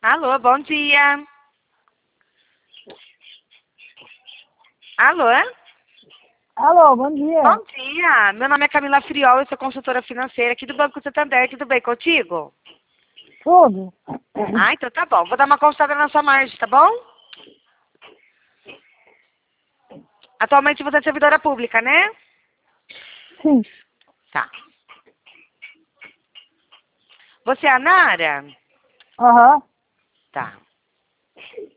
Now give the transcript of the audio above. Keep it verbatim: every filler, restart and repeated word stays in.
Alô, bom dia. Alô? Alô, bom dia. Bom dia. Meu nome é Camila Friol, eu sou consultora financeira aqui do Banco Santander. Tudo bem contigo? Tudo? Ah, então tá bom. Vou dar uma consultada na sua margem, tá bom? Atualmente você é servidora pública, né? Sim. Tá. Você é a Nara? Aham. Tá.